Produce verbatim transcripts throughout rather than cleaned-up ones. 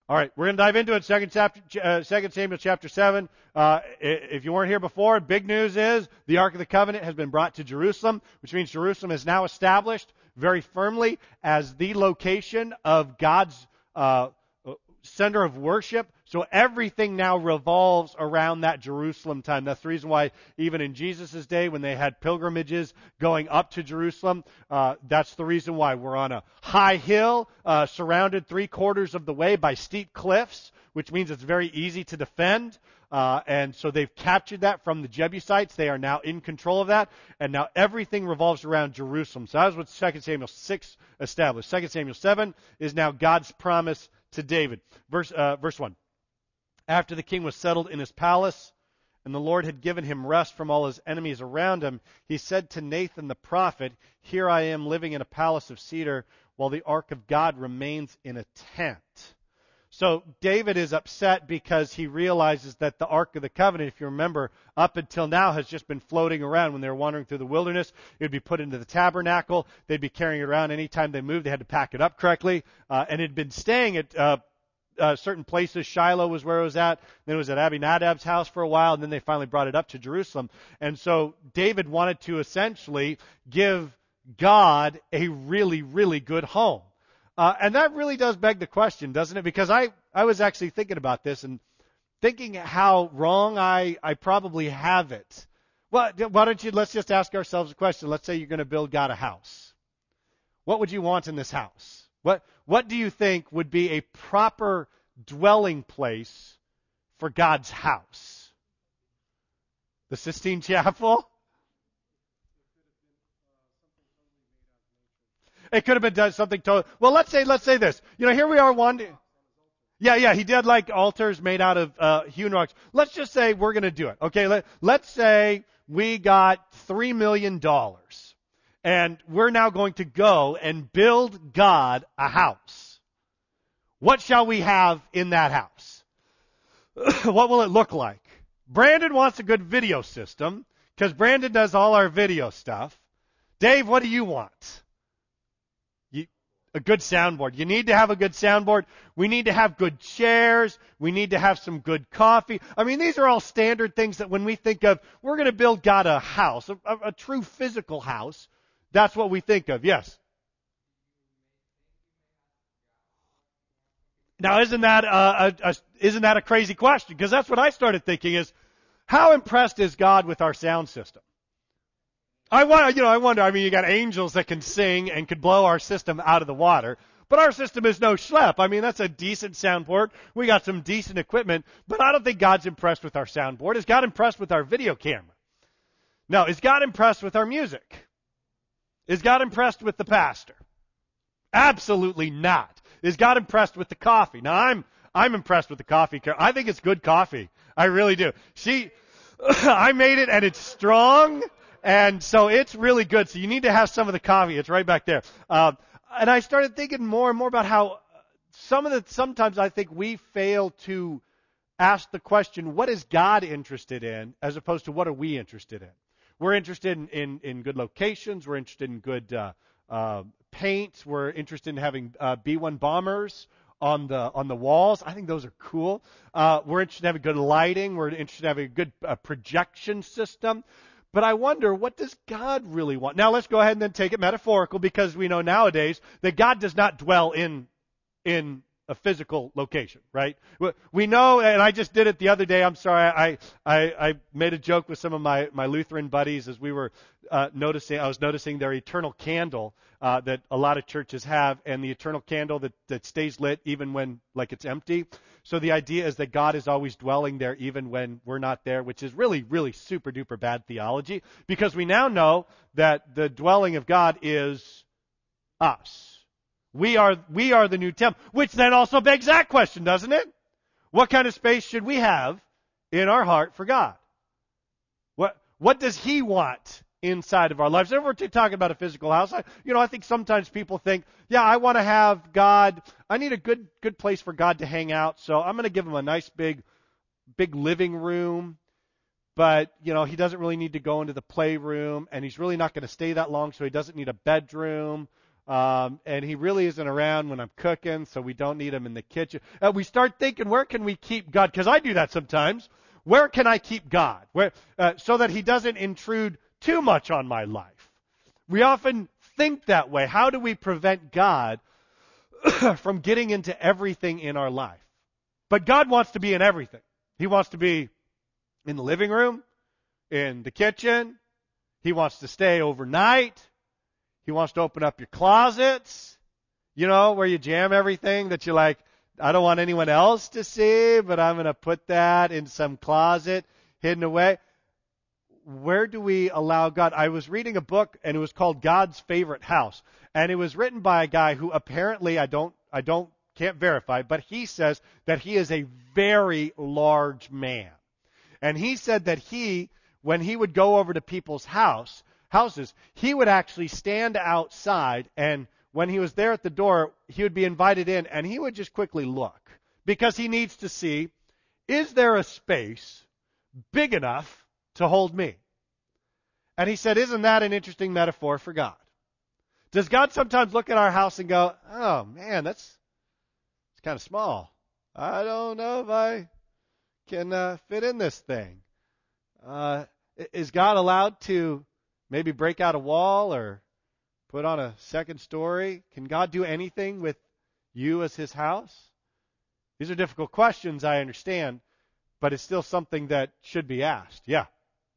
All right, we're going to dive into it. Second chapter, uh, Second Samuel chapter seven. Uh, if you weren't here before, big news is the Ark of the Covenant has been brought to Jerusalem, which means Jerusalem is now established very firmly as the location of God's uh, center of worship. So everything now revolves around that Jerusalem time. That's the reason why even in Jesus' day when they had pilgrimages going up to Jerusalem, uh, that's the reason why we're on a high hill uh, surrounded three quarters of the way by steep cliffs, which means it's very easy to defend. Uh, and so they've captured that from the Jebusites. They are now in control of that. And now everything revolves around Jerusalem. So that's what Second Samuel six established. Second Samuel seven is now God's promise to David. Verse, uh, verse one. After the king was settled in his palace, and the Lord had given him rest from all his enemies around him, he said to Nathan the prophet, "Here I am living in a palace of cedar, while the ark of God remains in a tent." So David is upset because he realizes that the Ark of the Covenant, if you remember, up until now has just been floating around. When they were wandering through the wilderness, it would be put into the tabernacle. They'd be carrying it around. Anytime they moved, they had to pack it up correctly. Uh, and it had been staying at uh, uh, certain places. Shiloh was where it was at. Then it was at Abinadab's house for a while, and then they finally brought it up to Jerusalem. And so David wanted to essentially give God a really, really good home. Uh, and that really does beg the question, doesn't it? Because I, I was actually thinking about this and thinking how wrong I, I probably have it. Well, why don't you, let's just ask ourselves a question. Let's say you're going to build God a house. What would you want in this house? What, what do you think would be a proper dwelling place for God's house? The Sistine Chapel? It could have been done something totally. Well, let's say, let's say this. You know, here we are one. Yeah, yeah, he did like altars made out of uh, hewn rocks. Let's just say we're going to do it. Okay, Let, let's say we got three million dollars. And we're now going to go and build God a house. What shall we have in that house? What will it look like? Brandon wants a good video system because Brandon does all our video stuff. Dave, what do you want? A good soundboard. You need to have a good soundboard. We need to have good chairs. We need to have some good coffee. I mean, these are all standard things that when we think of, we're going to build God a house, a, a, a true physical house, that's what we think of. Yes? Now, isn't that a, a, a, isn't that a crazy question? Because that's what I started thinking is, how impressed is God with our sound system? I wonder, you know, I wonder, I mean, you got angels that can sing and could blow our system out of the water, but our system is no schlep. I mean, that's a decent soundboard. We got some decent equipment, but I don't think God's impressed with our soundboard. Is God impressed with our video camera? No. Is God impressed with our music? Is God impressed with the pastor? Absolutely not. Is God impressed with the coffee? Now, I'm, I'm impressed with the coffee. I think it's good coffee. I really do. She, I made it and it's strong. And so it's really good. So you need to have some of the coffee. It's right back there. Uh, and I started thinking more and more about how some of the, sometimes I think we fail to ask the question, what is God interested in, as opposed to what are we interested in? We're interested in, in, in good locations. We're interested in good uh, uh, paint. We're interested in having uh, B one bombers on the on the walls. I think those are cool. Uh, we're interested in having good lighting. We're interested in having a good uh, projection system. But I wonder, what does God really want? Now, let's go ahead and then take it metaphorical, because we know nowadays that God does not dwell in in a physical location, right? We know, and I just did it the other day. I'm sorry, I I, I made a joke with some of my, my Lutheran buddies as we were uh, noticing. I was noticing their eternal candle uh, that a lot of churches have, and the eternal candle that, that stays lit even when like it's empty. So the idea is that God is always dwelling there even when we're not there, which is really, really super duper bad theology, because we now know that the dwelling of God is us. We are, we are the new temple, which then also begs that question, doesn't it? What kind of space should we have in our heart for God? What, what does He want inside of our lives? If we're talking about a physical house, I, you know, I think sometimes people think, yeah, I want to have God, I need a good, good place for God to hang out, so I'm going to give Him a nice big, big living room, but, you know, He doesn't really need to go into the playroom, and He's really not going to stay that long, so He doesn't need a bedroom. Um, and he really isn't around when I'm cooking, so we don't need him in the kitchen. Uh, we start thinking, where can we keep God? Because I do that sometimes. Where can I keep God? Where, uh, so that he doesn't intrude too much on my life. We often think that way. How do we prevent God from getting into everything in our life? But God wants to be in everything. He wants to be in the living room, in the kitchen. He wants to stay overnight. He wants to open up your closets, you know, where you jam everything that you like. I don't want anyone else to see, but I'm going to put that in some closet hidden away. Where do we allow God? I was reading a book, and it was called God's Favorite House, and it was written by a guy who apparently I don't, I don't, can't verify, but he says that he is a very large man, and he said that he, when he would go over to people's house. houses, he would actually stand outside, and when he was there at the door, he would be invited in, and he would just quickly look, because he needs to see, is there a space big enough to hold me? And he said, isn't that an interesting metaphor for God? Does God sometimes look at our house and go, oh man, that's it's kind of small. I don't know if I can uh, fit in this thing. Uh, is God allowed to maybe break out a wall or put on a second story? Can God do anything with you as his house? These are difficult questions, I understand, but it's still something that should be asked. Yeah.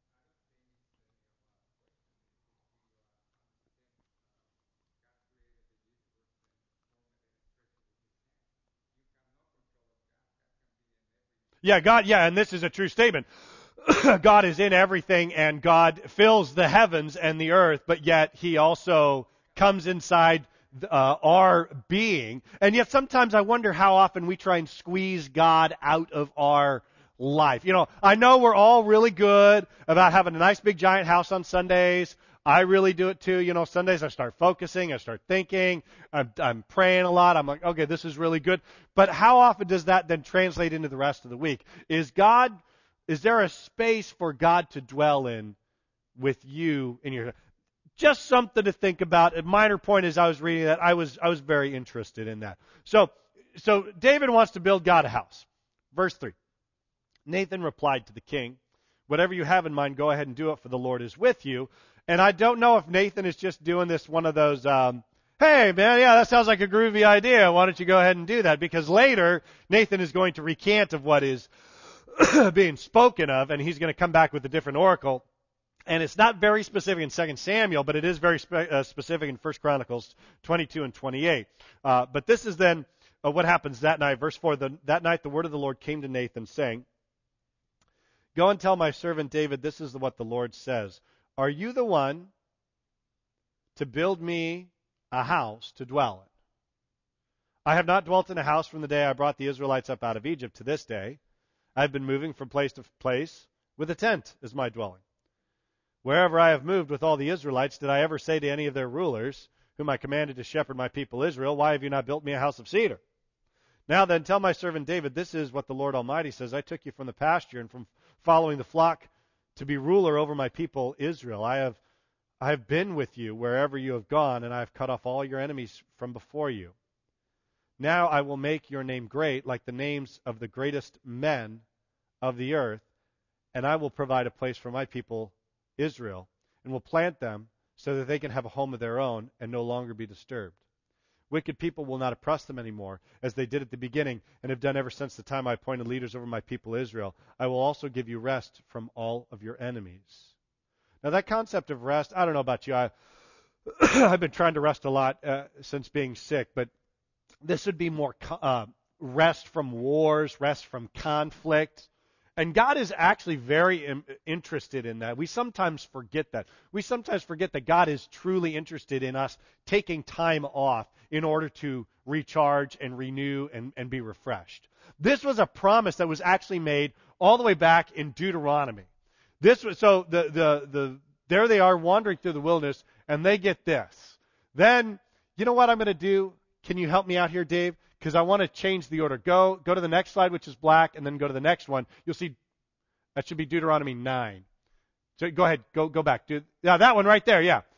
Yeah, God, yeah, and this is a true statement. God is in everything, and God fills the heavens and the earth, but yet he also comes inside uh, our being. And yet sometimes I wonder how often we try and squeeze God out of our life. You know, I know we're all really good about having a nice big giant house on Sundays. I really do it too. You know, Sundays I start focusing, I start thinking, I'm, I'm praying a lot. I'm like, okay, this is really good. But how often does that then translate into the rest of the week? Is God, is there a space for God to dwell in with you in your, just something to think about. A minor point as I was reading that, I was, I was very interested in that. So, so David wants to build God a house. Verse three. Nathan replied to the king, whatever you have in mind, go ahead and do it, for the Lord is with you. And I don't know if Nathan is just doing this one of those, um, hey, man, yeah, that sounds like a groovy idea. Why don't you go ahead and do that? Because later, Nathan is going to recant of what is being spoken of, and he's going to come back with a different oracle. And it's not very specific in Second Samuel, but it is very spe- uh, specific in First Chronicles twenty-two and twenty-eight. Uh, but this is then uh, what happens that night. Verse four, the, that night the word of the Lord came to Nathan, saying, go and tell my servant David, this is what the Lord says. Are you the one to build me a house to dwell in? I have not dwelt in a house from the day I brought the Israelites up out of Egypt to this day. I have been moving from place to place with a tent as my dwelling. Wherever I have moved with all the Israelites, did I ever say to any of their rulers, whom I commanded to shepherd my people Israel, why have you not built me a house of cedar? Now then, tell my servant David, this is what the Lord Almighty says. I took you from the pasture and from following the flock to be ruler over my people Israel. I have I have been with you wherever you have gone, and I have cut off all your enemies from before you. Now I will make your name great, like the names of the greatest men of the earth, and I will provide a place for my people Israel, and will plant them so that they can have a home of their own and no longer be disturbed. Wicked people will not oppress them anymore, as they did at the beginning and have done ever since the time I appointed leaders over my people Israel. I will also give you rest from all of your enemies. Now that concept of rest, I don't know about you. I, I've been trying to rest a lot uh, since being sick, but this would be more uh, rest from wars, rest from conflict. And God is actually very im- interested in that. We sometimes forget that. We sometimes forget that God is truly interested in us taking time off in order to recharge and renew and, and be refreshed. This was a promise that was actually made all the way back in Deuteronomy. This was, so the, the, the, there they are wandering through the wilderness, and they get this. Then, you know what I'm going to do? Can you help me out here, Dave? Because I want to change the order. Go go to the next slide, which is black, and then go to the next one. You'll see that should be Deuteronomy nine. So go ahead, go go back. Do, yeah, that one right there, yeah.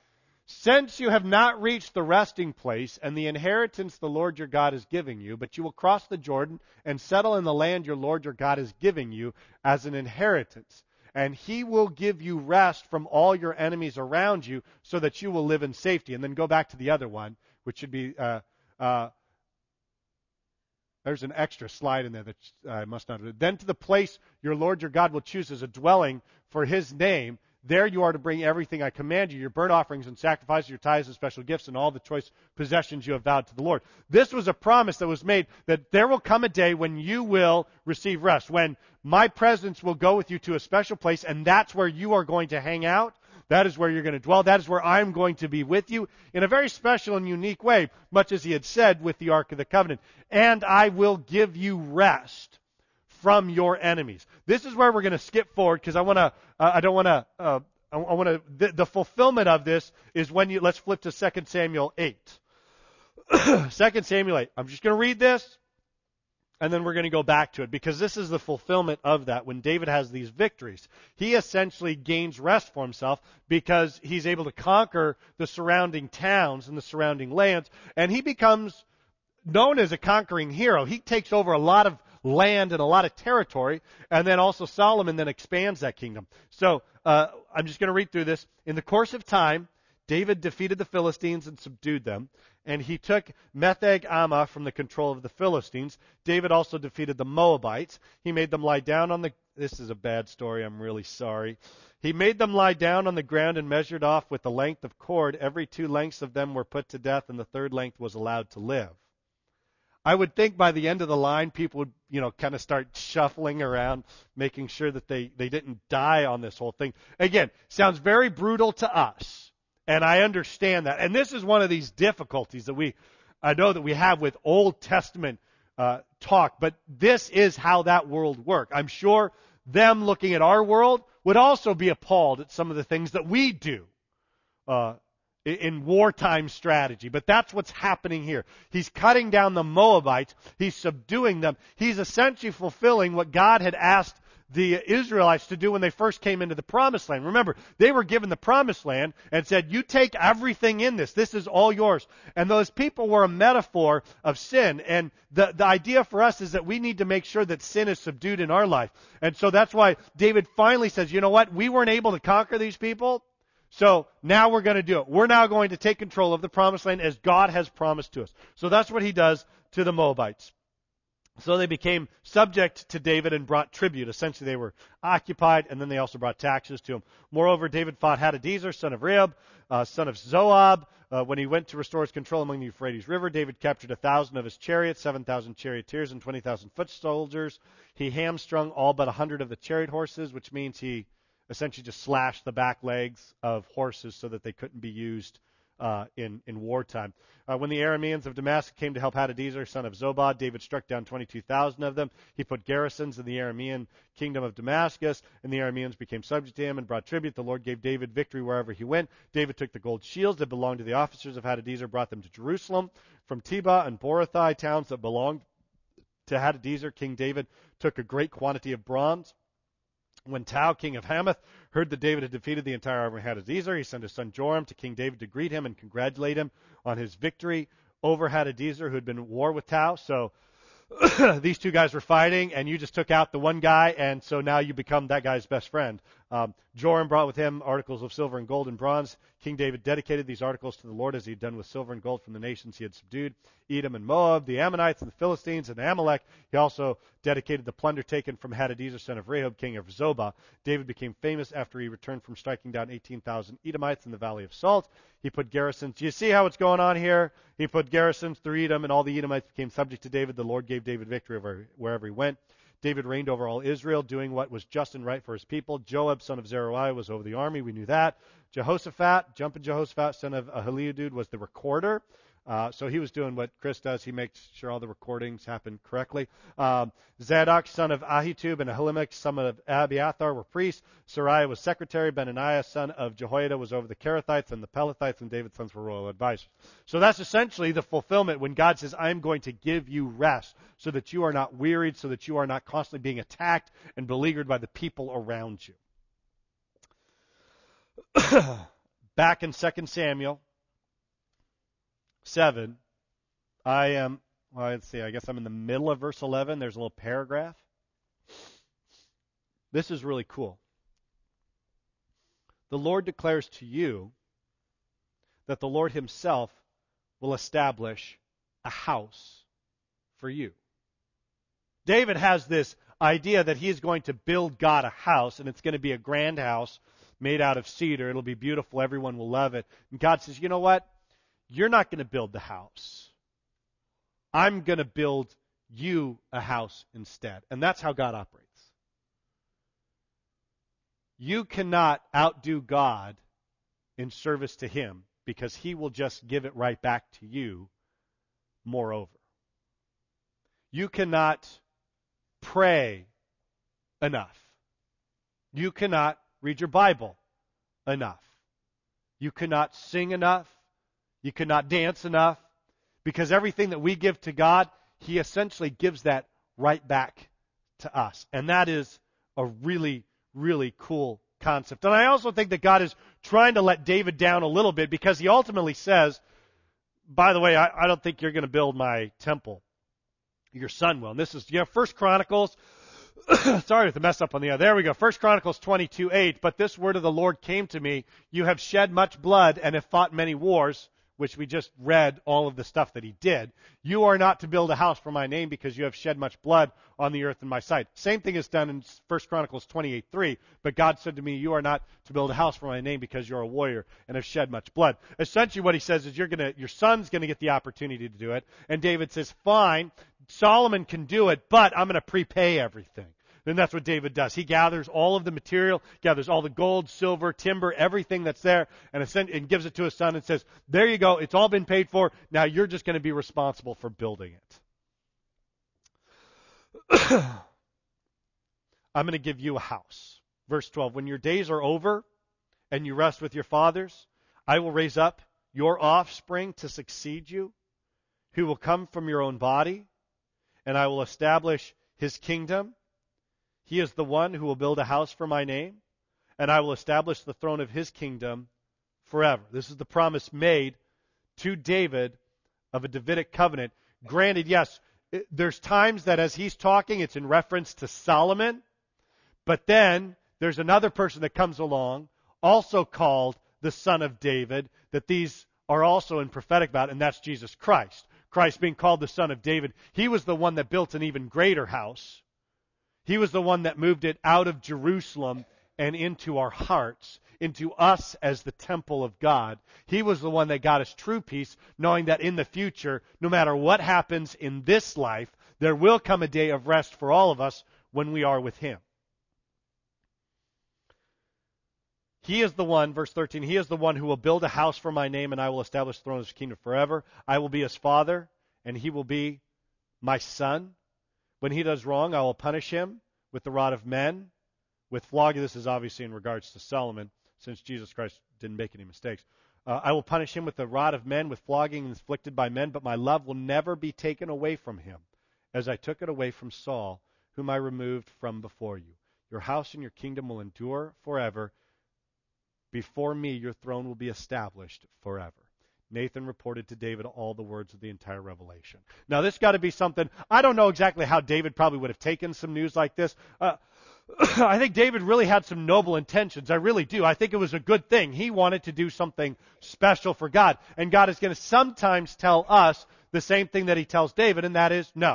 Since you have not reached the resting place and the inheritance the Lord your God is giving you, but you will cross the Jordan and settle in the land your Lord your God is giving you as an inheritance. And he will give you rest from all your enemies around you so that you will live in safety. And then go back to the other one, which should be, uh, uh, there's an extra slide in there that I must not have. Then to the place your Lord your God will choose as a dwelling for his name, there you are to bring everything I command you, your burnt offerings and sacrifices, your tithes and special gifts, and all the choice possessions you have vowed to the Lord. This was a promise that was made that there will come a day when you will receive rest, when my presence will go with you to a special place, and that's where you are going to hang out. That is where you're going to dwell. That is where I'm going to be with you in a very special and unique way, much as he had said with the Ark of the Covenant. And I will give you rest from your enemies. This is where we're going to skip forward because I want to. Uh, I don't want to. Uh, I, I want to. The, the fulfillment of this is when you. Let's flip to Second Samuel eight. Second Samuel eight. I'm just going to read this, and then we're going to go back to it because this is the fulfillment of that. When David has these victories, he essentially gains rest for himself because he's able to conquer the surrounding towns and the surrounding lands, and he becomes known as a conquering hero. He takes over a lot of land and a lot of territory, and then also Solomon then expands that kingdom. So uh, I'm just going to read through this. In the course of time, David defeated the Philistines and subdued them, and he took Metheg Ammah from the control of the Philistines. David also defeated the Moabites. He made them lie down on the... This is a bad story. I'm really sorry. He made them lie down on the ground and measured off with the length of cord. Every two lengths of them were put to death, and the third length was allowed to live. I would think by the end of the line, people would, you know, kind of start shuffling around, making sure that they, they didn't die on this whole thing. Again, sounds very brutal to us, and I understand that. And this is one of these difficulties that we, I know that we have with Old Testament uh, talk, but this is how that world worked. I'm sure them looking at our world would also be appalled at some of the things that we do. Uh in wartime strategy. But that's what's happening here. He's cutting down the Moabites. He's subduing them. He's essentially fulfilling what God had asked the Israelites to do when they first came into the Promised Land. Remember, they were given the Promised Land and said, you take everything in this. This is all yours. And those people were a metaphor of sin. And the, the idea for us is that we need to make sure that sin is subdued in our life. And so that's why David finally says, you know what? We weren't able to conquer these people. So now we're going to do it. We're now going to take control of the Promised Land as God has promised to us. So that's what he does to the Moabites. So they became subject to David and brought tribute. Essentially, they were occupied, and then they also brought taxes to him. Moreover, David fought Hadadezer, son of Rehob, uh, son of Zoab. Uh, when he went to restore his control among the Euphrates River, David captured a thousand of his chariots, seven thousand charioteers, and twenty thousand foot soldiers. He hamstrung all but a hundred of the chariot horses, which means he essentially just slashed the back legs of horses so that they couldn't be used uh, in, in wartime. Uh, when the Arameans of Damascus came to help Hadadezer, son of Zobad, David struck down twenty-two thousand of them. He put garrisons in the Aramean kingdom of Damascus, and the Arameans became subject to him and brought tribute. The Lord gave David victory wherever he went. David took the gold shields that belonged to the officers of Hadadezer, brought them to Jerusalem. From Tebah and Borathai, towns that belonged to Hadadezer, King David took a great quantity of bronze. When Tau, king of Hamath, heard that David had defeated the entire army of Hadadezer, he sent his son Joram to King David to greet him and congratulate him on his victory over Hadadezer, who had been at war with Tau. So these two guys were fighting, and you just took out the one guy, and so now you become that guy's best friend. Um, Joram brought with him articles of silver and gold and bronze. King David dedicated these articles to the Lord as he had done with silver and gold from the nations he had subdued, Edom and Moab, the Ammonites and the Philistines and Amalek. He also dedicated the plunder taken from Hadadezer, son of Rehob, king of Zobah. David became famous after he returned from striking down eighteen thousand Edomites in the Valley of Salt. He put garrisons. Do you see how it's going on here? He put garrisons through Edom, and all the Edomites became subject to David. The Lord gave David victory over wherever he went. David reigned over all Israel, doing what was just and right for his people. Joab, son of Zeruiah, was over the army. We knew that. Jehoshaphat, jumping Jehoshaphat, son of Ahiludud, was the recorder. Uh, so he was doing what Chris does. He makes sure all the recordings happen correctly. Um, Zadok, son of Ahitub, and Ahimelech, son of Abiathar, were priests. Sariah was secretary. Benaniah, son of Jehoiada, was over the Kerethites, and the Pelethites, and David's sons were royal advisors. So that's essentially the fulfillment when God says, I'm going to give you rest so that you are not wearied, so that you are not constantly being attacked and beleaguered by the people around you. back in Second Samuel seven, I am, well, let's see, I guess I'm in the middle of verse eleven. There's a little paragraph. This is really cool. The Lord declares to you that the Lord himself will establish a house for you. David has this idea that he is going to build God a house, and it's going to be a grand house made out of cedar. It'll be beautiful. Everyone will love it. And God says, you know what? You're not going to build the house. I'm going to build you a house instead. And that's how God operates. You cannot outdo God in service to him because he will just give it right back to you moreover. You cannot pray enough. You cannot read your Bible enough. You cannot sing enough. You cannot dance enough. Because everything that we give to God, he essentially gives that right back to us. And that is a really, really cool concept. And I also think that God is trying to let David down a little bit because he ultimately says, by the way, I, I don't think you're going to build my temple. Your son will. And this is, you know, First Chronicles. Sorry to mess up on the other. There we go. First Chronicles twenty-two eight. But this word of the Lord came to me. You have shed much blood and have fought many wars, which we just read all of the stuff that he did. You are not to build a house for my name because you have shed much blood on the earth in my sight. Same thing is done in First Chronicles twenty-eight three. But God said to me, you are not to build a house for my name because you're a warrior and have shed much blood. Essentially what he says is you're gonna, your son's going to get the opportunity to do it. And David says, fine, Solomon can do it, but I'm going to prepay everything. Then that's what David does. He gathers all of the material, gathers all the gold, silver, timber, everything that's there, and, and gives it to his son and says, there you go, it's all been paid for. Now you're just going to be responsible for building it. I'm going to give you a house. Verse twelve, when your days are over and you rest with your fathers, I will raise up your offspring to succeed you, who will come from your own body, and I will establish his kingdom. He is the one who will build a house for my name, and I will establish the throne of his kingdom forever. This is the promise made to David of a Davidic covenant. Granted, yes, it, there's times that as he's talking, it's in reference to Solomon, but then there's another person that comes along, also called the Son of David, that these are also in prophetic about, and that's Jesus Christ. Christ being called the Son of David. He was the one that built an even greater house. He was the one that moved it out of Jerusalem and into our hearts, into us as the temple of God. He was the one that got us true peace, knowing that in the future, no matter what happens in this life, there will come a day of rest for all of us when we are with him. He is the one, verse thirteen, he is the one who will build a house for my name, and I will establish the throne of his kingdom forever. I will be his father, and he will be my son. When he does wrong, I will punish him with the rod of men, with flogging. This is obviously in regards to Solomon, since Jesus Christ didn't make any mistakes. Uh, I will punish him with the rod of men, with flogging inflicted by men, but my love will never be taken away from him, as I took it away from Saul, whom I removed from before you. Your house and your kingdom will endure forever. Before me, your throne will be established forever. Nathan reported to David all the words of the entire Revelation. Now, this got to be something, I don't know exactly how David probably would have taken some news like this. Uh, I think David really had some noble intentions. I really do. I think it was a good thing. He wanted to do something special for God. And God is going to sometimes tell us the same thing that he tells David, and that is no.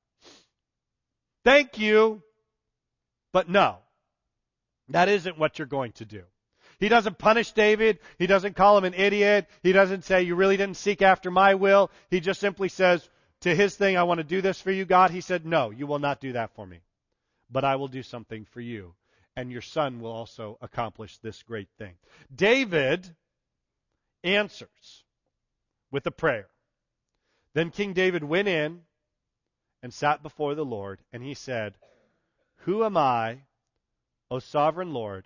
Thank you, but no. That isn't what you're going to do. He doesn't punish David. He doesn't call him an idiot. He doesn't say, you really didn't seek after my will. He just simply says to his thing, I want to do this for you, God. He said, no, you will not do that for me. But I will do something for you. And your son will also accomplish this great thing. David answers with a prayer. Then King David went in and sat before the Lord. And he said, who am I, O sovereign Lord?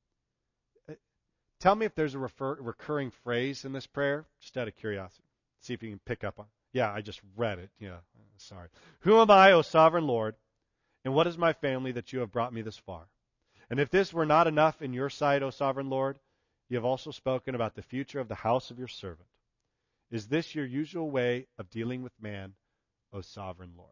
Tell me if there's a refer, recurring phrase in this prayer, just out of curiosity. See if you can pick up on. Yeah, I just read it. Yeah, sorry. Who am I, O sovereign Lord, and what is my family that you have brought me this far? And if this were not enough in your sight, O sovereign Lord, you have also spoken about the future of the house of your servant. Is this your usual way of dealing with man, O sovereign Lord?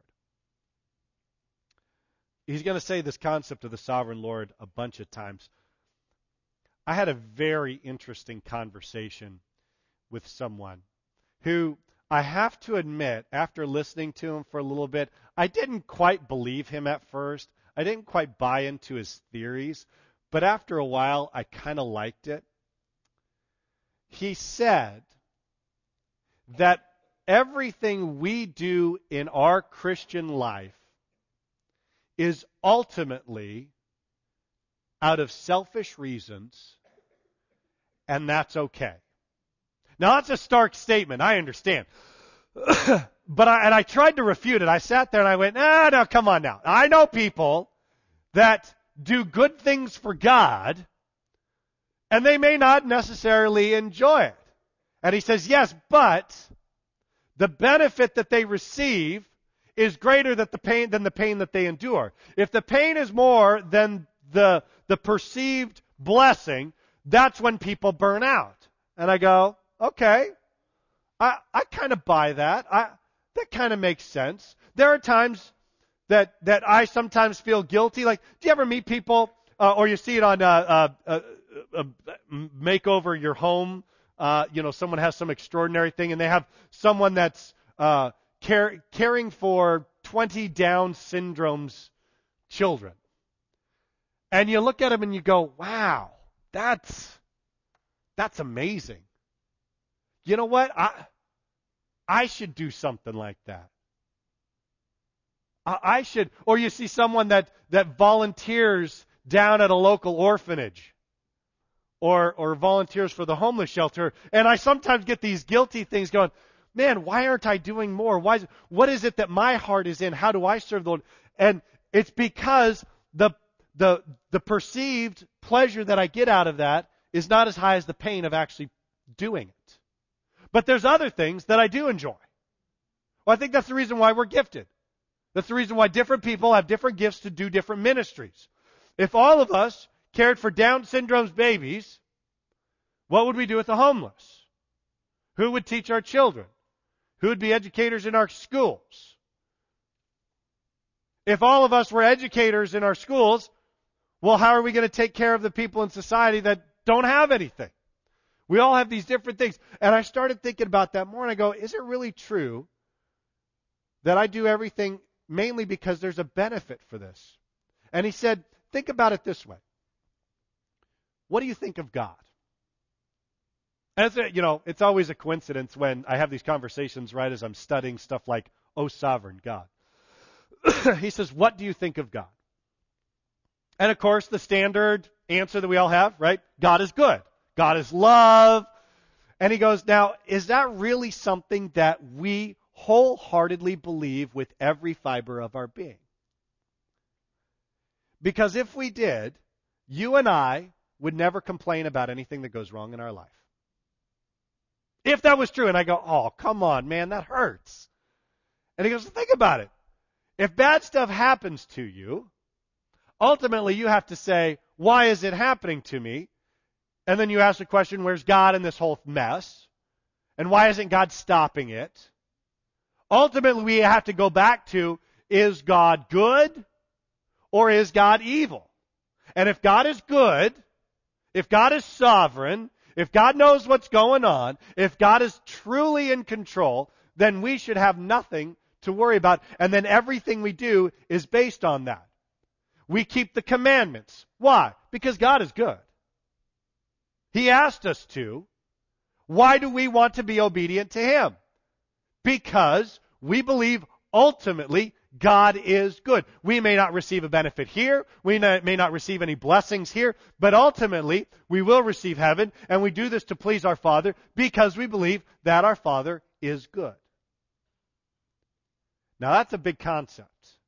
He's going to say this concept of the sovereign Lord a bunch of times. I had a very interesting conversation with someone who, I have to admit, after listening to him for a little bit, I didn't quite believe him at first. I didn't quite buy into his theories, but after a while, I kind of liked it. He said that everything we do in our Christian life is ultimately out of selfish reasons, and that's okay. Now, that's a stark statement, I understand. But I, and I tried to refute it. I sat there and I went, ah, no, come on now. I know people that do good things for God, and they may not necessarily enjoy it. And he says, yes, but the benefit that they receive is greater than the pain, than the pain that they endure. If the pain is more than the, the perceived blessing, that's when people burn out. And I go, okay, I, I kind of buy that. I, that kind of makes sense. There are times that, that I sometimes feel guilty. Like, do you ever meet people, uh, or you see it on, uh, uh, uh, uh, makeover your home? Uh, you know, someone has some extraordinary thing and they have someone that's, uh, care, caring for twenty Down syndrome's children. And you look at them and you go, wow, that's, that's amazing. You know what? I, I should do something like that. I, I should, or you see someone that, that volunteers down at a local orphanage or, or volunteers for the homeless shelter. And I sometimes get these guilty things going, man, why aren't I doing more? Why is, what is it that my heart is in? How do I serve the Lord? And it's because the, the, the perceived pleasure that I get out of that is not as high as the pain of actually doing it. But there's other things that I do enjoy. Well, I think that's the reason why we're gifted. That's the reason why different people have different gifts to do different ministries. If all of us cared for Down syndrome's babies, what would we do with the homeless? Who would teach our children? Who would be educators in our schools? If all of us were educators in our schools, well, how are we going to take care of the people in society that don't have anything? We all have these different things. And I started thinking about that more, and I go, is it really true that I do everything mainly because there's a benefit for this? And he said, think about it this way. What do you think of God? As a, you know, it's always a coincidence when I have these conversations right as I'm studying stuff like, oh, sovereign God. He says, what do you think of God? And of course, the standard answer that we all have, right? God is good. God is love. And he goes, now, is that really something that we wholeheartedly believe with every fiber of our being? Because if we did, you and I would never complain about anything that goes wrong in our life. If that was true, and I go, oh, come on, man, that hurts. And he goes, think about it. If bad stuff happens to you, ultimately you have to say, why is it happening to me? And then you ask the question, where's God in this whole mess? And why isn't God stopping it? Ultimately, we have to go back to, is God good or is God evil? And if God is good, if God is sovereign, if God knows what's going on, if God is truly in control, then we should have nothing to worry about. And then everything we do is based on that. We keep the commandments. Why? Because God is good. He asked us to. Why do we want to be obedient to Him? Because we believe ultimately God is good. We may not receive a benefit here. We may not receive any blessings here. But ultimately, we will receive heaven. And we do this to please our Father because we believe that our Father is good. Now, that's a big concept.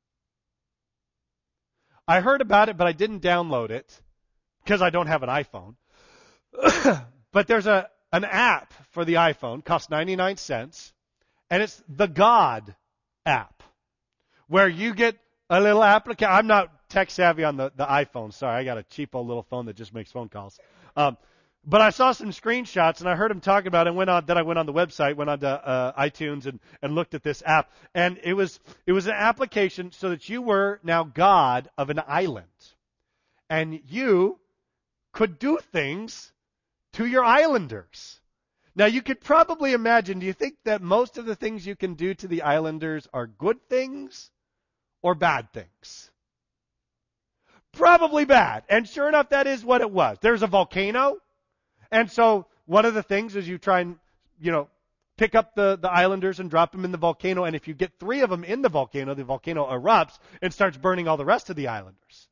I heard about it, but I didn't download it because I don't have an iPhone. But there's a an app for the iPhone, costs ninety-nine cents, and it's the God app, where you get a little application. I'm not tech savvy on the, the iPhone. Sorry, I got a cheapo little phone that just makes phone calls. Um, But I saw some screenshots, and I heard him talk about it, and went on, then I went on the website, went on to uh, iTunes, and, and looked at this app. And it was it was an application so that you were now God of an island. And you could do things to your islanders. Now, you could probably imagine, do you think that most of the things you can do to the islanders are good things or bad things? Probably bad. And sure enough, that is what it was. There's a volcano. And so one of the things is you try and, you know, pick up the, the islanders and drop them in the volcano. And if you get three of them in the volcano, the volcano erupts and starts burning all the rest of the islanders.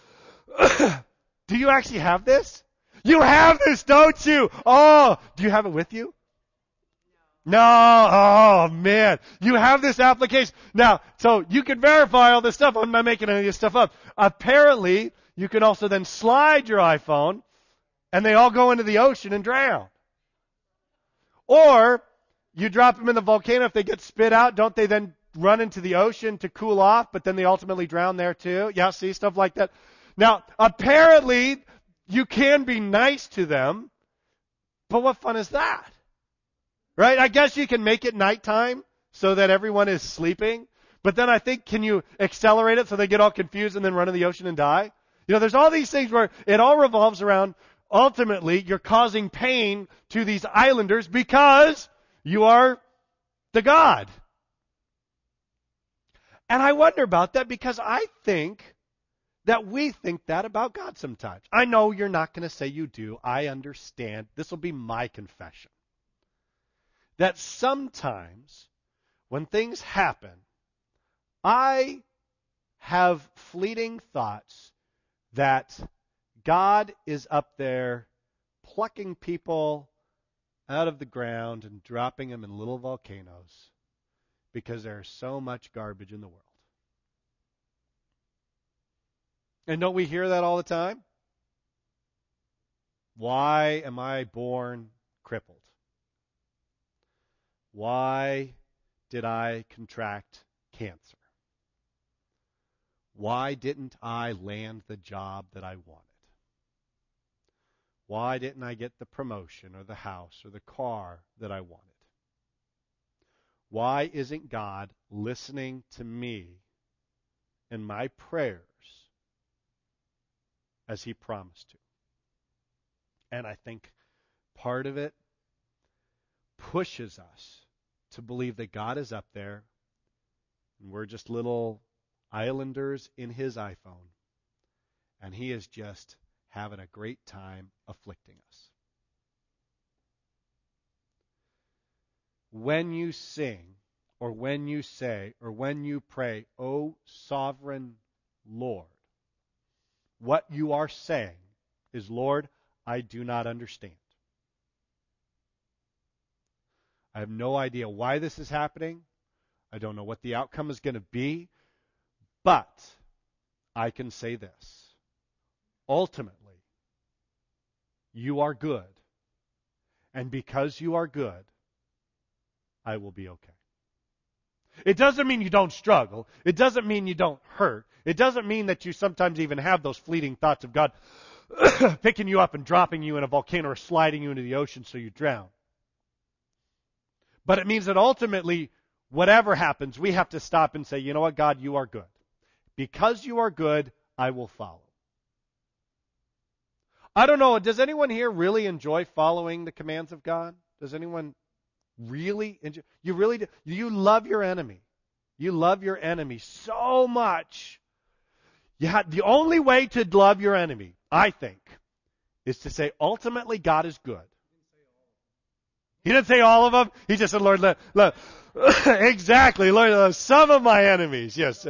Do you actually have this? You have this, don't you? Oh, do you have it with you? No. Oh, man. You have this application. Now, so you can verify all this stuff. I'm not making any of this stuff up. Apparently, you can also then slide your iPhone, and they all go into the ocean and drown. Or you drop them in the volcano. If they get spit out, don't they then run into the ocean to cool off, but then they ultimately drown there too? Yeah, see, stuff like that. Now, apparently, you can be nice to them, but what fun is that? Right? I guess you can make it nighttime so that everyone is sleeping, but then I think, can you accelerate it so they get all confused and then run in the ocean and die? You know, there's all these things where it all revolves around, ultimately, you're causing pain to these islanders because you are the God. And I wonder about that because I think that we think that about God sometimes. I know you're not going to say you do. I understand. This will be my confession. That sometimes when things happen, I have fleeting thoughts that God is up there plucking people out of the ground and dropping them in little volcanoes because there's so much garbage in the world. And don't we hear that all the time? Why am I born crippled? Why did I contract cancer? Why didn't I land the job that I wanted? Why didn't I get the promotion or the house or the car that I wanted? Why isn't God listening to me and my prayers as he promised to? And I think part of it pushes us to believe that God is up there and we're just little islanders in his iPhone, and he is just having a great time afflicting us. When you sing, or when you say, or when you pray, O sovereign Lord, what you are saying is, Lord, I do not understand. I have no idea why this is happening. I don't know what the outcome is going to be. But I can say this. Ultimately, you are good. And because you are good, I will be okay. It doesn't mean you don't struggle. It doesn't mean you don't hurt. It doesn't mean that you sometimes even have those fleeting thoughts of God picking you up and dropping you in a volcano or sliding you into the ocean so you drown. But it means that ultimately, whatever happens, we have to stop and say, you know what, God, you are good. Because you are good, I will follow. I don't know, does anyone here really enjoy following the commands of God? Does anyone really enjoy? You really do? You love your enemy. You love your enemy so much. You have, the only way to love your enemy, I think, is to say, ultimately, God is good. He didn't say all of them. He just said, Lord, let, let, exactly, Lord, uh, some of my enemies. Yes.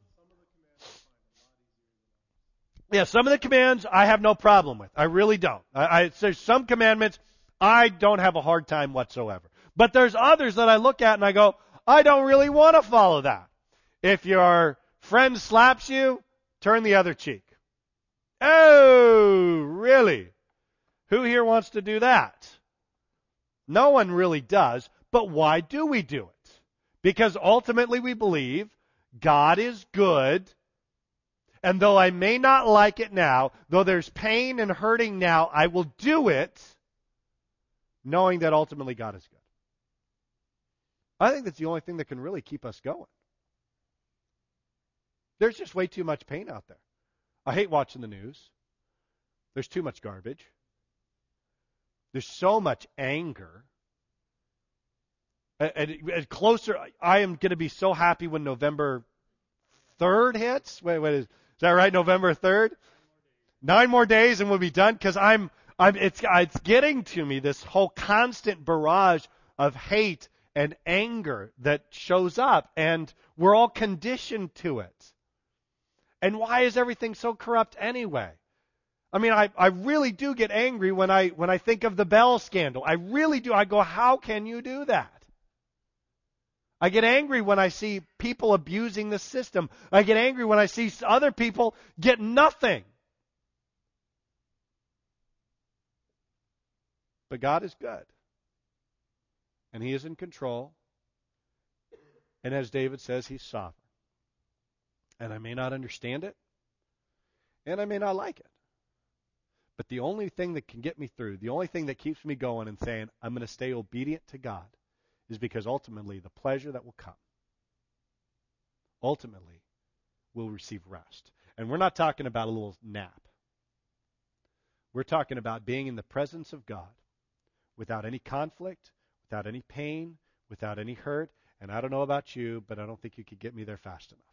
Yeah, some of the commands I have no problem with. I really don't. I, I, there's some commandments I don't have a hard time whatsoever. But there's others that I look at and I go, I don't really want to follow that. If your friend slaps you, turn the other cheek. Oh, really? Who here wants to do that? No one really does. But why do we do it? Because ultimately we believe God is good. And though I may not like it now, though there's pain and hurting now, I will do it knowing that ultimately God is good. I think that's the only thing that can really keep us going. There's just way too much pain out there. I hate watching the news. There's too much garbage. There's so much anger. And, and closer, I am going to be so happy when November third hits. Wait, wait, is, is that right? November third? Nine more days and we'll be done, because I'm, I'm, it's, it's getting to me, this whole constant barrage of hate and anger that shows up, and we're all conditioned to it. And why is everything so corrupt anyway? I mean, I, I really do get angry when I when I think of the Bell scandal. I really do. I go, how can you do that? I get angry when I see people abusing the system. I get angry when I see other people get nothing. But God is good. And He is in control. And as David says, He's sovereign. And I may not understand it. And I may not like it. But the only thing that can get me through, the only thing that keeps me going and saying, I'm going to stay obedient to God, is because ultimately the pleasure that will come, ultimately, we'll receive rest. And we're not talking about a little nap. We're talking about being in the presence of God without any conflict, without any pain, without any hurt. And I don't know about you, but I don't think you could get me there fast enough.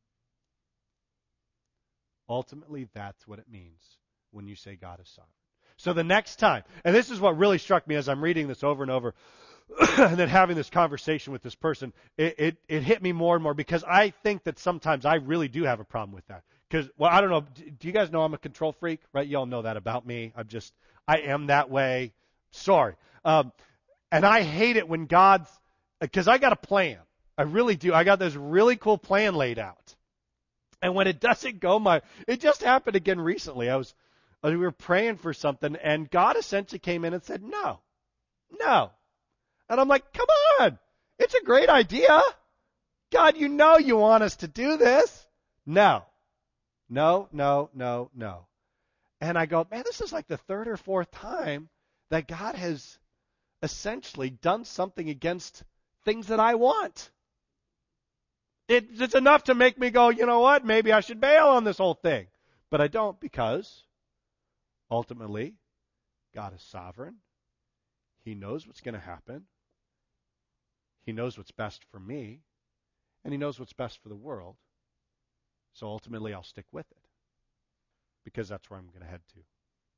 Ultimately, that's what it means when you say God is sovereign. So the next time, and this is what really struck me as I'm reading this over and over, and then having this conversation with this person, it, it, it hit me more and more, because I think that sometimes I really do have a problem with that. Because, well, I don't know, do you guys know I'm a control freak, right? You all know that about me. I'm just, I am that way. Sorry. Um, and I hate it when God's, because I got a plan. I really do. I got this really cool plan laid out. And when it doesn't go my, it just happened again recently. I was, we were praying for something, and God essentially came in and said, no, no. And I'm like, come on, it's a great idea. God, you know you want us to do this. No, no, no, no, no. And I go, man, this is like the third or fourth time that God has essentially done something against things that I want. It, it's enough to make me go, you know what, maybe I should bail on this whole thing. But I don't, because ultimately, God is sovereign. He knows what's going to happen. He knows what's best for me. And He knows what's best for the world. So ultimately, I'll stick with it, because that's where I'm going to head to.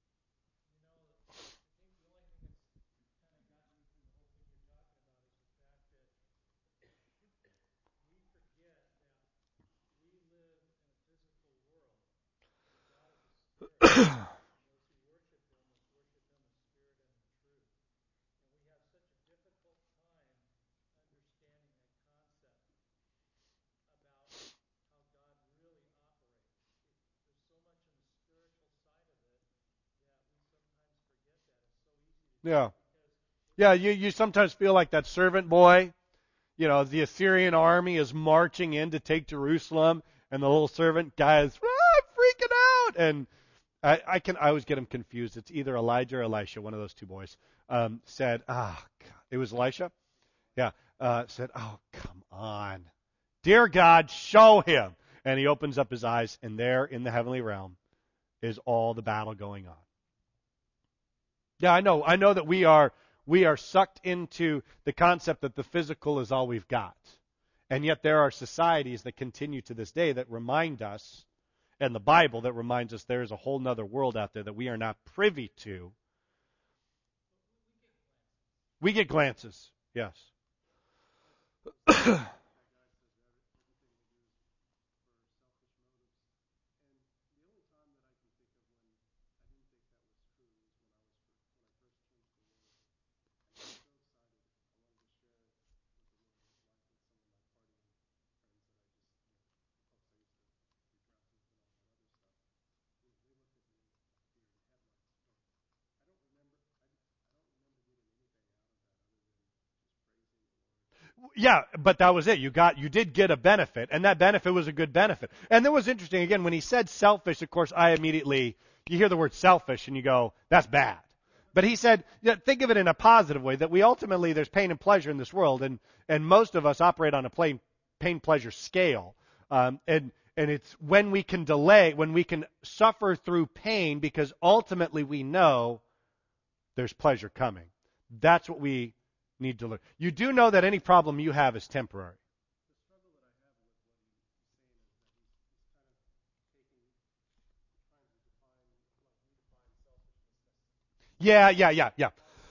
Yeah. Yeah, you, you sometimes feel like that servant boy. You know, the Assyrian army is marching in to take Jerusalem, and the little servant guy is, ah, I'm freaking out. And I, I can I always get him confused. It's either Elijah or Elisha, one of those two boys, um, said, ah, oh, it was Elisha? Yeah, uh, said, oh, come on. Dear God, show him. And he opens up his eyes, and there in the heavenly realm is all the battle going on. Yeah, I know. I know that we are we are sucked into the concept that the physical is all we've got. And yet there are societies that continue to this day that remind us, and the Bible that reminds us there is a whole nother world out there that we are not privy to. We get glances, yes. Yeah, but that was it. You got, you did get a benefit, and that benefit was a good benefit. And that was interesting. Again, when he said selfish, of course, I immediately, you hear the word selfish, and you go, that's bad. But he said, yeah, think of it in a positive way, that we ultimately, there's pain and pleasure in this world, and, and most of us operate on a plain pain-pleasure scale. Um, and, and it's when we can delay, when we can suffer through pain, because ultimately we know there's pleasure coming. That's what we need to learn. You do know that any problem you have is temporary. Yeah, yeah, yeah, yeah.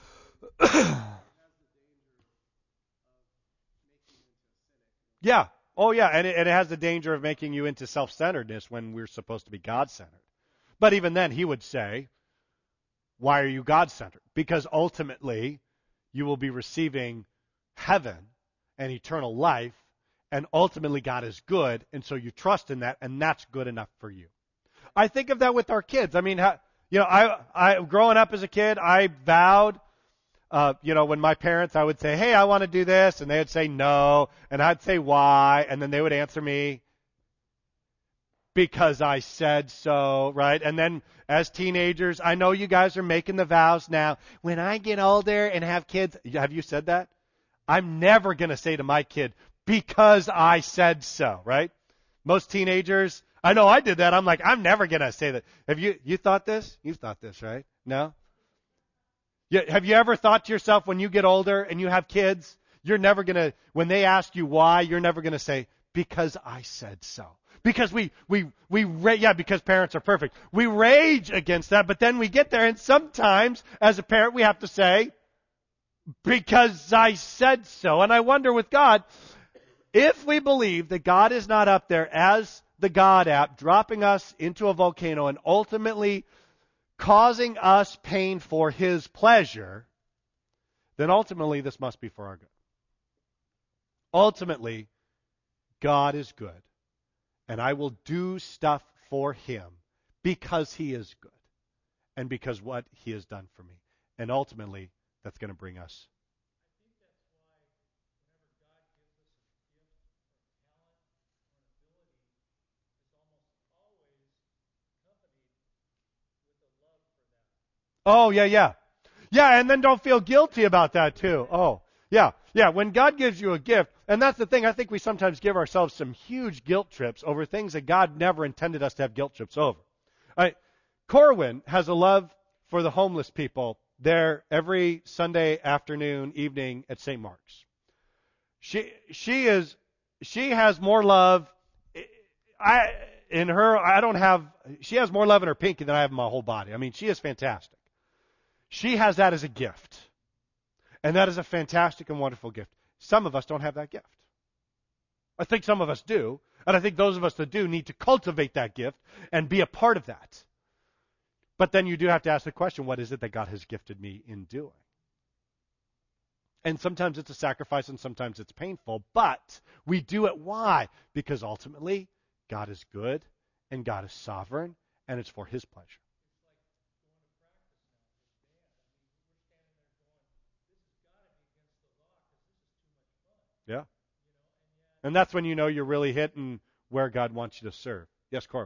Yeah. Oh, yeah. And it, and it has the danger of making you into self-centeredness when we're supposed to be God-centered. But even then, he would say, why are you God-centered? Because ultimately, you will be receiving heaven and eternal life, and ultimately God is good, and so you trust in that, and that's good enough for you. I think of that with our kids. I mean, you know, I, I growing up as a kid, I vowed, uh, you know, when my parents, I would say, hey, I want to do this, and they would say no, and I'd say why, and then they would answer me, because I said so, right? And then as teenagers, I know you guys are making the vows now. When I get older and have kids, have you said that? I'm never going to say to my kid, because I said so, right? Most teenagers, I know I did that. I'm like, I'm never going to say that. Have you, you thought this? You've thought this, right? No? Yeah, have you ever thought to yourself when you get older and you have kids, you're never going to, when they ask you why, you're never going to say, because I said so. Because we, we, we, yeah, because parents are perfect. We rage against that, but then we get there, and sometimes, as a parent, we have to say, because I said so. And I wonder with God, if we believe that God is not up there as the God app, dropping us into a volcano and ultimately causing us pain for His pleasure, then ultimately this must be for our good. Ultimately, God is good. And I will do stuff for Him because He is good and because what He has done for me. And ultimately, that's going to bring us. Oh, yeah, yeah. Yeah, and then don't feel guilty about that too. Oh, yeah, yeah. When God gives you a gift, and that's the thing, I think we sometimes give ourselves some huge guilt trips over things that God never intended us to have guilt trips over. Right? Corwin has a love for the homeless people there every Sunday afternoon, evening at Saint Mark's. She she is she has more love. I in her I don't have. She has more love in her pinky than I have in my whole body. I mean, she is fantastic. She has that as a gift. And that is a fantastic and wonderful gift. Some of us don't have that gift. I think some of us do. And I think those of us that do need to cultivate that gift and be a part of that. But then you do have to ask the question, what is it that God has gifted me in doing? And sometimes it's a sacrifice and sometimes it's painful. But we do it. Why? Because ultimately, God is good and God is sovereign and it's for His pleasure. Yeah. And that's when you know you're really hitting where God wants you to serve. Yes, Cora.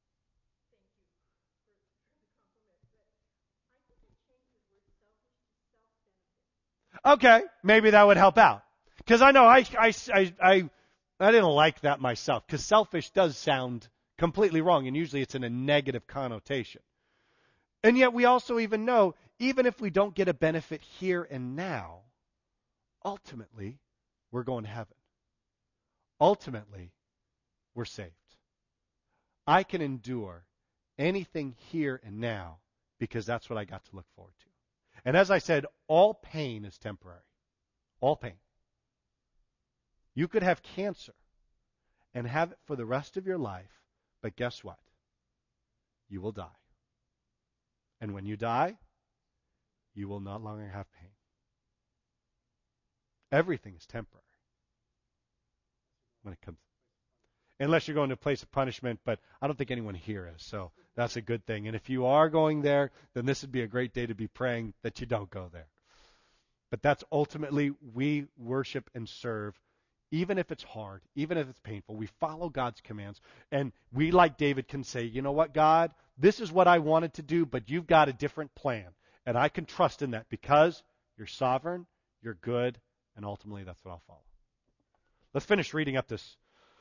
Okay, maybe that would help out. Because I know I, I, I, I, I didn't like that myself. Because selfish does sound completely wrong, and usually it's in a negative connotation. And yet we also even know, even if we don't get a benefit here and now, ultimately, we're going to heaven. Ultimately, we're saved. I can endure anything here and now because that's what I got to look forward to. And as I said, all pain is temporary. All pain. You could have cancer and have it for the rest of your life, but guess what? You will die. And when you die, you will no longer have pain. Everything is temporary when it comes. Unless you're going to a place of punishment, but I don't think anyone here is, so that's a good thing. And if you are going there, then this would be a great day to be praying that you don't go there. But that's ultimately we worship and serve, even if it's hard, even if it's painful. We follow God's commands. And we, like David, can say, you know what, God, this is what I wanted to do, but you've got a different plan. And I can trust in that because you're sovereign, you're good, and ultimately that's what I'll follow. Let's finish reading up this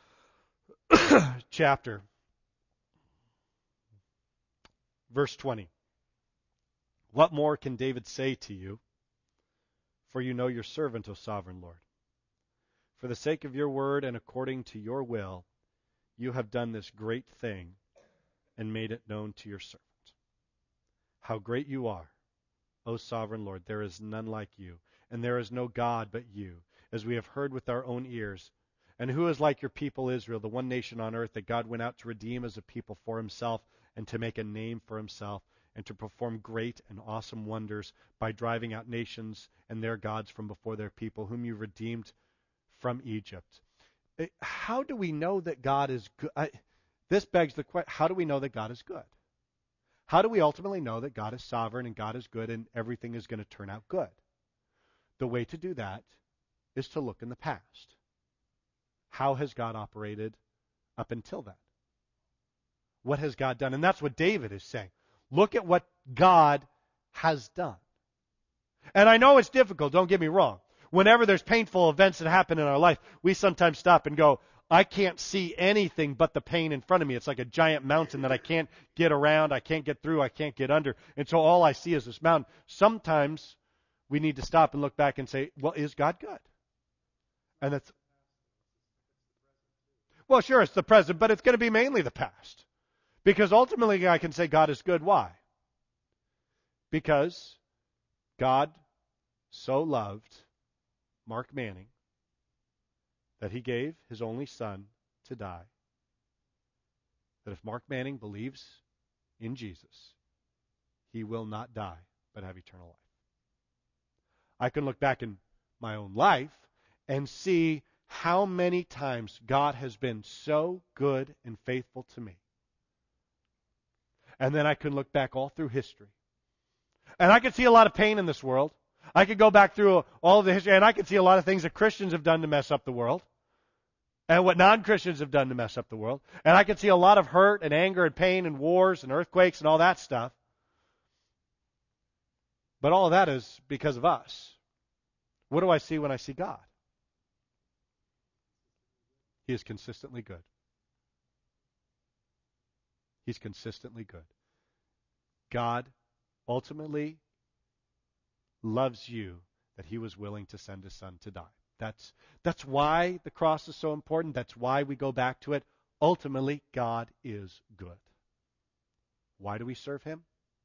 chapter. Verse twenty. What more can David say to you? For you know your servant, O sovereign Lord. For the sake of your word and according to your will, you have done this great thing and made it known to your servant. How great you are, O sovereign Lord. There is none like you, and there is no God but you, as we have heard with our own ears. And who is like your people Israel, the one nation on earth that God went out to redeem as a people for himself and to make a name for himself and to perform great and awesome wonders by driving out nations and their gods from before their people, whom you redeemed from Egypt. How do we know that God is good? I, this begs the question, how do we know that God is good? How do we ultimately know that God is sovereign and God is good and everything is going to turn out good? The way to do that is to look in the past. How has God operated up until then? What has God done? And that's what David is saying. Look at what God has done. And I know it's difficult, don't get me wrong. Whenever there's painful events that happen in our life, we sometimes stop and go, I can't see anything but the pain in front of me. It's like a giant mountain that I can't get around, I can't get through, I can't get under. And so all I see is this mountain. Sometimes we need to stop and look back and say, well, is God good? And that's, well, sure, it's the present, but it's going to be mainly the past. Because ultimately I can say God is good. Why? Because God so loved Mark Manning that he gave his only son to die. That if Mark Manning believes in Jesus, he will not die but have eternal life. I can look back in my own life and see how many times God has been so good and faithful to me. And then I can look back all through history. And I can see a lot of pain in this world. I could go back through all of the history, and I can see a lot of things that Christians have done to mess up the world, and what non-Christians have done to mess up the world. And I can see a lot of hurt and anger and pain and wars and earthquakes and all that stuff. But all of that is because of us. What do I see when I see God? He is consistently good. He's consistently good. God ultimately loves you that he was willing to send his son to die. That's, that's why the cross is so important. That's why we go back to it. Ultimately, God is good. Why do we serve him?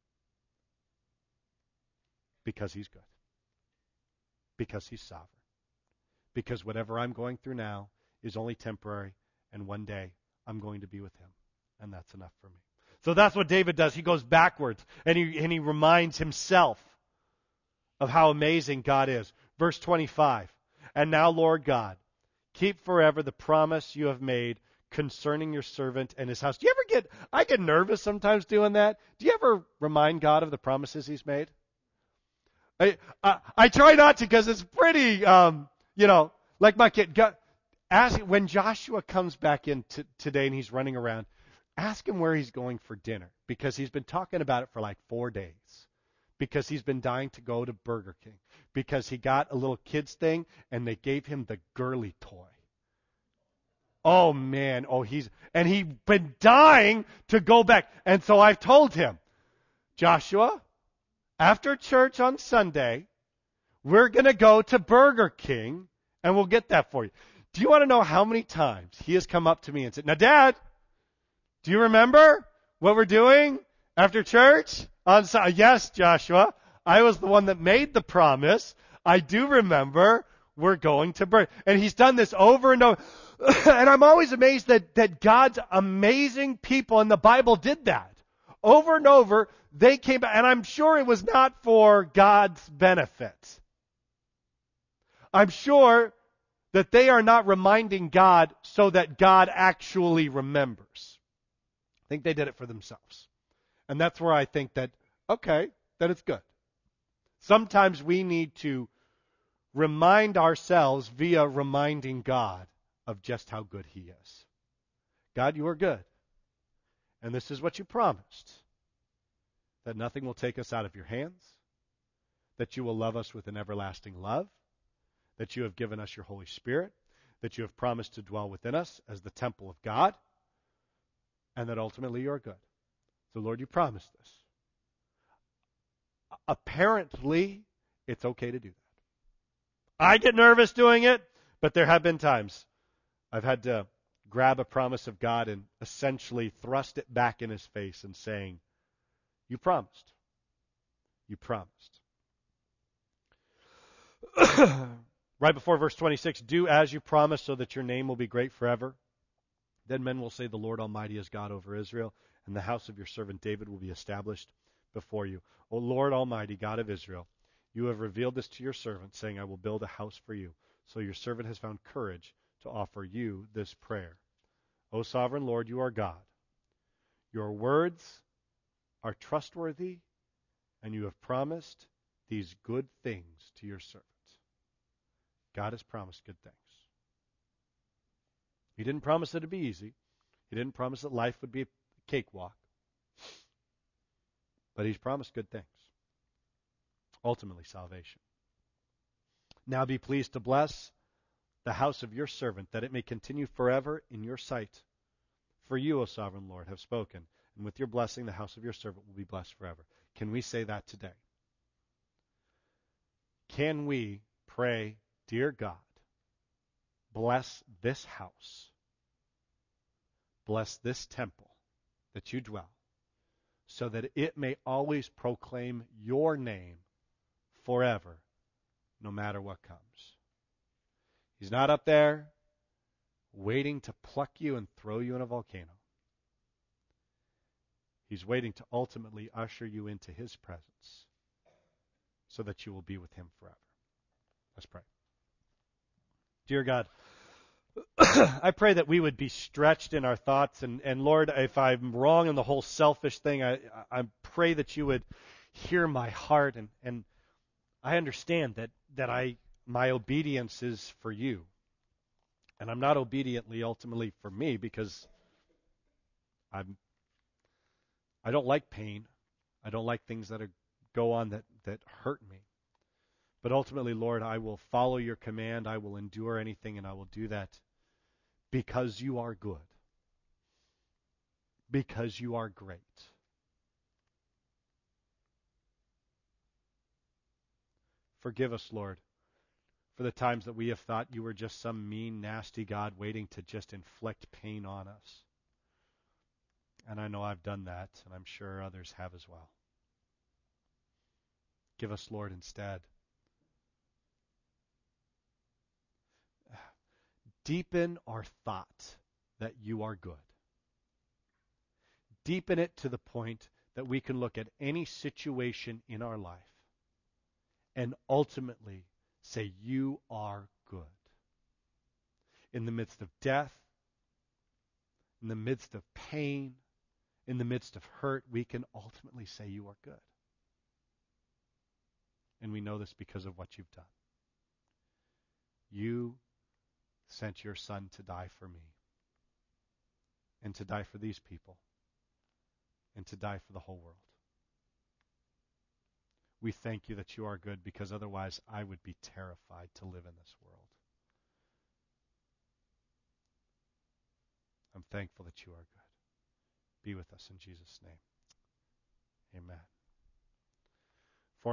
Because he's good. Because he's sovereign. Because whatever I'm going through now is only temporary, and one day I'm going to be with him. And that's enough for me. So that's what David does. He goes backwards, and he, and he reminds himself of how amazing God is. Verse twenty-five, and now, Lord God, keep forever the promise you have made concerning your servant and his house. Do you ever get, I get nervous sometimes doing that. Do you ever remind God of the promises he's made? I, I, I try not to because it's pretty, um, you know, like my kid. God, ask, when Joshua comes back in t- today and he's running around, ask him where he's going for dinner, because he's been talking about it for like four days. Because he's been dying to go to Burger King. Because he got a little kid's thing and they gave him the girly toy. Oh man, oh he's, and he's been dying to go back. And so I've told him, Joshua, after church on Sunday, we're going to go to Burger King and we'll get that for you. Do you want to know how many times he has come up to me and said, now Dad, do you remember what we're doing after church? On yes, Joshua, I was the one that made the promise. I do remember we're going to Burger. And he's done this over and over. And I'm always amazed that, that God's amazing people in the Bible did that. Over and over, they came back. And I'm sure it was not for God's benefit. I'm sure that they are not reminding God so that God actually remembers. I think they did it for themselves. And that's where I think that, okay, that it's good. Sometimes we need to remind ourselves via reminding God of just how good He is. God, you are good. And this is what you promised. That nothing will take us out of your hands. That you will love us with an everlasting love. That you have given us your Holy Spirit. That you have promised to dwell within us as the temple of God. And that ultimately you are good. So Lord, you promised this. Apparently, it's okay to do that. I get nervous doing it, but there have been times I've had to grab a promise of God and essentially thrust it back in His face and saying, you promised. You promised. Right before verse twenty-six, do as you promised so that your name will be great forever. Then men will say, the Lord Almighty is God over Israel, and the house of your servant David will be established before you. O Lord Almighty, God of Israel, you have revealed this to your servant, saying, I will build a house for you. So your servant has found courage to offer you this prayer. O sovereign Lord, you are God. Your words are trustworthy, and you have promised these good things to your servant. God has promised good things. He didn't promise that it'd be easy. He didn't promise that life would be a cakewalk. But He's promised good things. Ultimately, salvation. Now be pleased to bless the house of your servant, that it may continue forever in your sight. For you, O sovereign Lord, have spoken, and with your blessing the house of your servant will be blessed forever. Can we say that today? Can we pray, dear God, bless this house, bless this temple that you dwell, so that it may always proclaim your name forever, no matter what comes. He's not up there waiting to pluck you and throw you in a volcano. He's waiting to ultimately usher you into His presence so that you will be with Him forever. Let's pray. Dear God, I pray that we would be stretched in our thoughts. And, and Lord, if I'm wrong in the whole selfish thing, I, I pray that you would hear my heart. And, and I understand that, that I my obedience is for you. And I'm not obediently ultimately for me because I'm I don't like pain. I don't like things that are, go on that, that hurt me. But ultimately, Lord, I will follow your command. I will endure anything, and I will do that because you are good. Because you are great. Forgive us, Lord, for the times that we have thought you were just some mean, nasty God waiting to just inflict pain on us. And I know I've done that, and I'm sure others have as well. Give us, Lord, instead, deepen our thought that you are good. Deepen it to the point that we can look at any situation in our life and ultimately say, you are good. In the midst of death, in the midst of pain, in the midst of hurt, we can ultimately say you are good. And we know this because of what you've done. You sent your Son to die for me, and to die for these people, and to die for the whole world. We thank you that you are good, because otherwise I would be terrified to live in this world. I'm thankful that you are good. Be with us in Jesus' name. Amen.